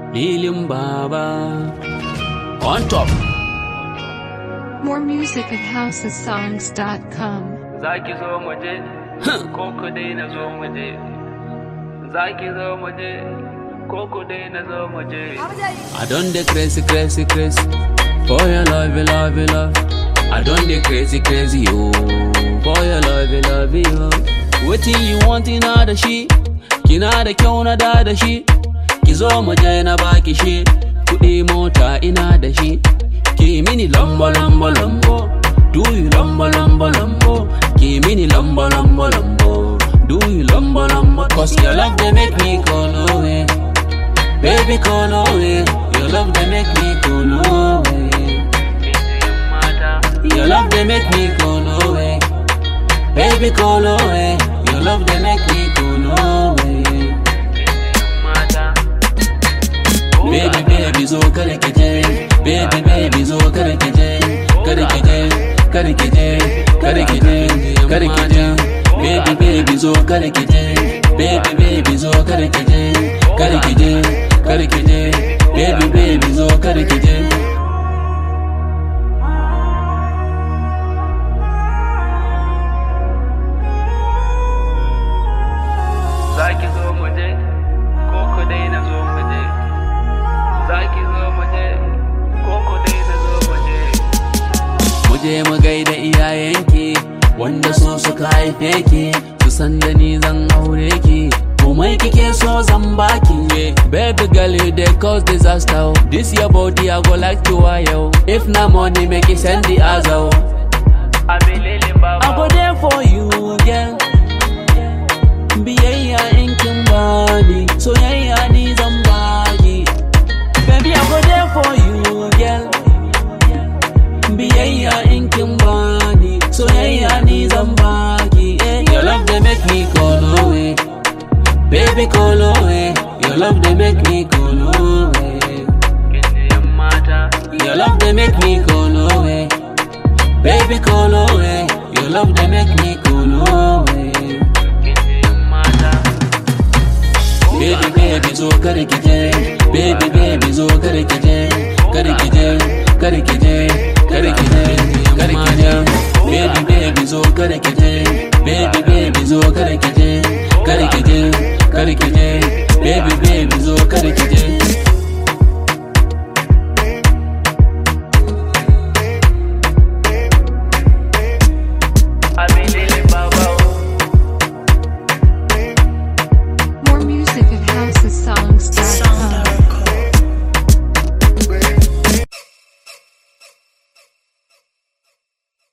Lilin Baba on top. More music at housesongs.com. Zaki zo muje, ko ku daina zo muje. Zaki zo muje, ko ku daina zo muje. I done the crazy for your love, love, love. I done the crazy, oh, for your love, you. Waiting you want in da shi, kina da kyau na da shi. Ki zo mu je na baki shi, kuɗi mota ina da shi. Ki mini lambo, do you lambo. Ki mini lambo, do you lambo. Cause your love they make me go away, baby go away. Your love they make me go away. Your love they make me go away, baby go away. Your love they make me go away. Baby zo kare ke je, baby zo kare ke je, kare ke je. Baby zo kare ke je, baby zo kare ke je, kare ke je. Baby zo kare ke je. Zaki zo muje, ko ku daina zo muje. Zaki zo muje, ko ku daina zo muje. Muje mu gaida iyayenki, wanda so suka haife ki, su san da ni zan aure ki. Komai kike so zan baki. Baby girl you dey cause disaster. This your body I go like to wire. If na money make it send the azo. I be Lilin Baba. I go there for you girl. Biyayya in kin bani, soyayya ni zan baki. Baby I go there for you girl. Biyayya in kin bani, soyayya ni zan baki. Your love they make me go away, baby go away. Your love they make me go away. Your love they make me go away, baby go away. Your love they make me go away. Baby zo kare ke je, baby zo kare ke je, kare ke je. Baby zo kare ke je, baby zo kare ke je, kare ke je. Baby zo kare ke je.